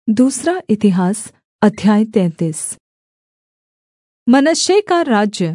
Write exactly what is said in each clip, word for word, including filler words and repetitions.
दूसरा इतिहास अध्याय तैंतीस। मनश्शे का राज्य।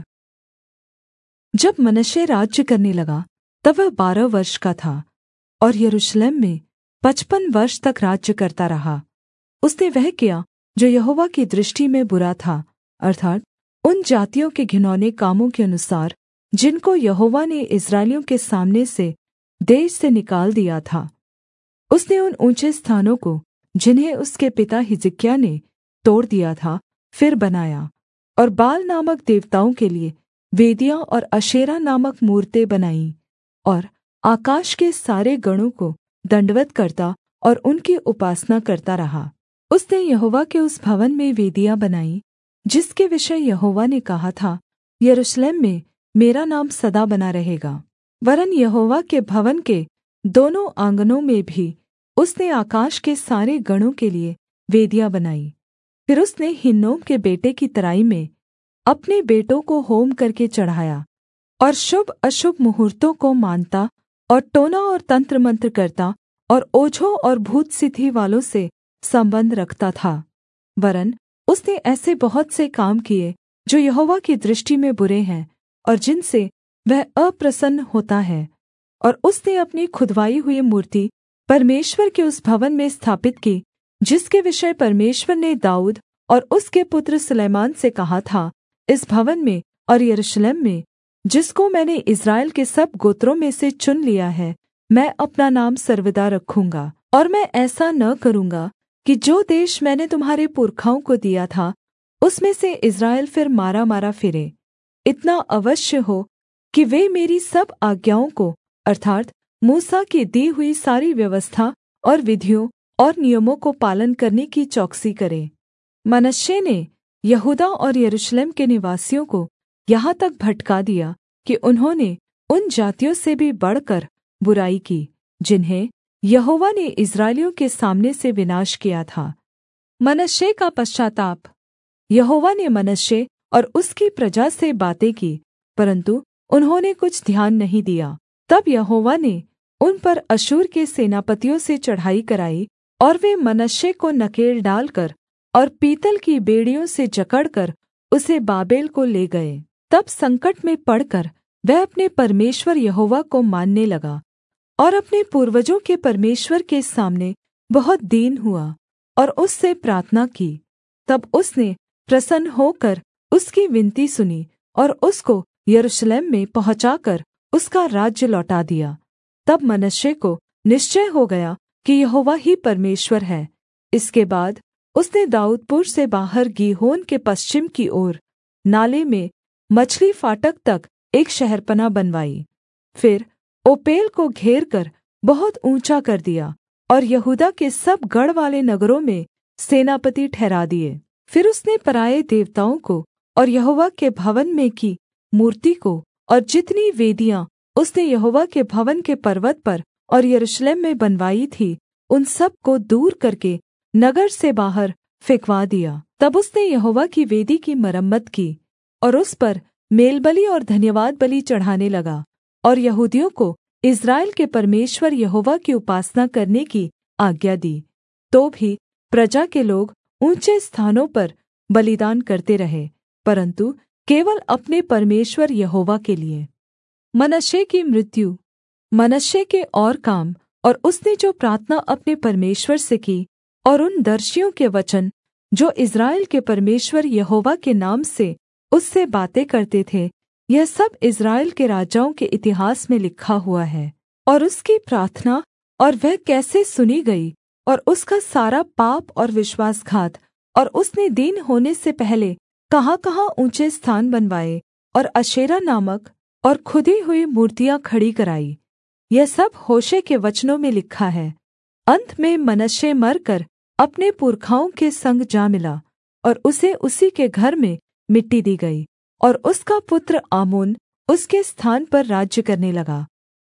जब मनश्शे राज्य करने लगा तब वह बारह वर्ष का था और यरूशलेम में पचपन वर्ष तक राज्य करता रहा। उसने वह किया जो यहोवा की दृष्टि में बुरा था, अर्थात् उन जातियों के घिनौने कामों के अनुसार जिनको यहोवा ने इस्राएलियों के सामने से देश से निकाल दिया था। उसने उन ऊँचे स्थानों को जिन्हें उसके पिता हिजकिय्याह ने तोड़ दिया था फिर बनाया, और बाल नामक देवताओं के लिये वेदियाँ और अशेरा नामक मूरतें बनाईं, और आकाश के सारे गणों को दण्डवत् करता और उनकी उपासना करता रहा। उसने यहोवा के उस भवन में वेदियाँ बनाईं जिसके विषय यहोवा ने कहा था, यरूशलेम में मेरा नाम सदा बना रहेगा। वरन् यहोवा के भवन के दोनों आँगनों में भी उसने आकाश के सारे गणों के लिये वेदियाँ बनाईं। फिर उसने हिन्नोम के बेटे की तराई में अपने बेटों को होम करके चढ़ाया, और शुभ अशुभ मुहूर्तों को मानता और टोना और तंत्र मंत्र करता और ओझों और भूत सिद्धि वालों से सम्बंध रखता था। वरन् उसने ऐसे बहुत से काम किए जो यहोवा की दृष्टि में बुरे हैं और जिनसे वह अप्रसन्न होता है। और उसने अपनी खुदवाई हुई मूर्ति परमेश्वर के उस भवन में स्थापित की जिसके विषय परमेश्वर ने दाऊद और उसके पुत्र सुलैमान से कहा था, इस भवन में और यरूशलेम में, जिसको मैंने इस्राएल के सब गोत्रों में से चुन लिया है, मैं अपना नाम सर्वदा रखूँगा। और मैं ऐसा न करूँगा कि जो देश मैंने तुम्हारे पुरखाओं को दिया था उसमें से इस्राएल फिर मारा मारा फिरे। इतना अवश्य हो कि वे मेरी सब आज्ञाओं को अर्थात् मूसा की दी हुई सारी व्यवस्था और विधियों और नियमों को पालन करने की चौकसी करें। मनश्शे ने यहूदा और यरूशलेम के निवासियों को यहाँ तक भटका दिया कि उन्होंने उन जातियों से भी बढ़कर बुराई की जिन्हें यहोवा ने इस्राएलियों के सामने से विनाश किया था। मनश्शे का पश्चाताप। यहोवा ने मनश्शे और उसकी प्रजा से बातें की, परन्तु उन्होंने कुछ ध्यान नहीं दिया। तब यहोवा ने उन पर अश्शूर के सेनापतियों से चढ़ाई कराई, और वे मनश्शे को नकेल डालकर और पीतल की बेड़ियों से जकड़कर उसे बाबेल को ले गए। तब संकट में पड़कर वह अपने परमेश्वर यहोवा को मानने लगा और अपने पूर्वजों के परमेश्वर के सामने बहुत दीन हुआ और उससे प्रार्थना की। तब उसने प्रसन्न होकर उसकी विनती सुनी और उसको यरूशलेम में पहुँचाकर उसका राज्य लौटा दिया। तब मनश्शे को निश्चय हो गया कि यहोवा ही परमेश्वर है। इसके बाद उसने दाऊदपुर से बाहर गीहोन के पश्चिम की ओर नाले में मछली फाटक तक एक शहरपनाह बनवाई। फिर ओपेल को घेर कर बहुत ऊँचा कर दिया और यहूदा के सब गढ़वाले नगरों में सेनापति ठहरा दिए। फिर उसने पराए देवताओं को और यहोवा के भवन में की मूर्ति को और जितनी वेदियाँ उसने यहोवा के भवन के पर्वत पर और यरूशलेम में बनवाई थी उन सब को दूर करके नगर से बाहर फेंकवा दिया। तब उसने यहोवा की वेदी की मरम्मत की और उस पर मेलबलि और धन्यवाद बलि चढ़ाने लगा और यहूदियों को इस्राएल के परमेश्वर यहोवा की उपासना करने की आज्ञा दी। तो भी प्रजा के लोग ऊँचे स्थानों पर बलिदान करते रहे, परन्तु केवल अपने परमेश्वर यहोवा के लिये। मनश्शे की मृत्यु। मनश्शे के और काम और उसने जो प्रार्थना अपने परमेश्वर से की और उन दर्शियों के वचन जो इस्राएल के परमेश्वर यहोवा के नाम से उससे बातें करते थे, यह सब इस्राएल के राजाओं के इतिहास में लिखा हुआ है। और उसकी प्रार्थना और वह कैसे सुनी गई और उसका सारा पाप और विश्वासघात, और उसने दीन होने से पहले कहाँ-कहाँ ऊँचे स्थान बनवाए और अशेरा नामक और खुदी हुई मूर्तियाँ खड़ी कराई, यह सब होशे के वचनों में लिखा है। अन्त में मनश्शे मरकर अपने पुरखाओं के संग जा मिला और उसे उसी के घर में मिट्टी दी गई, और उसका पुत्र आमोन उसके स्थान पर राज्य करने लगा।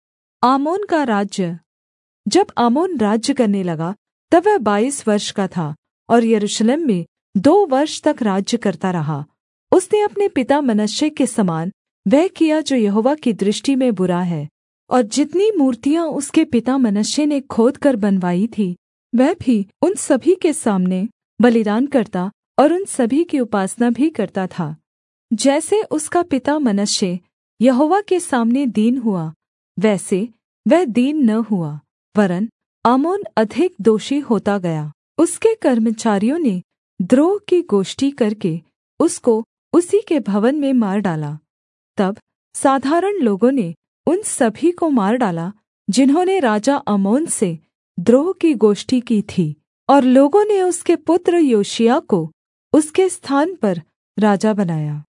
आमोन का राज्य। जब आमोन राज्य करने लगा तब वह बाईस वर्ष का था और यरूशलेम में दो वर्ष तक राज्य करता रहा। उसने अपने पिता मनश्शे के समान वह किया जो यहोवा की दृष्टि में बुरा है, और जितनी मूर्तियाँ उसके पिता मनश्शे ने खोदकर बनवाई थी वह भी उन सभी के सामने बलिदान करता और उन सभी की उपासना भी करता था। जैसे उसका पिता मनश्शे यहोवा के सामने दीन हुआ, वैसे वह दीन न हुआ, वरन् आमोन अधिक दोषी होता गया। उसके कर्मचारियों ने द्रोह की गोष्ठी करके उसको उसी के भवन में मार डाला। तब साधारण लोगों ने उन सभी को मार डाला जिन्होंने राजा आमोन से द्रोह की गोष्ठी की थी, और लोगों ने उसके पुत्र योशिय्याह को उसके स्थान पर राजा बनाया।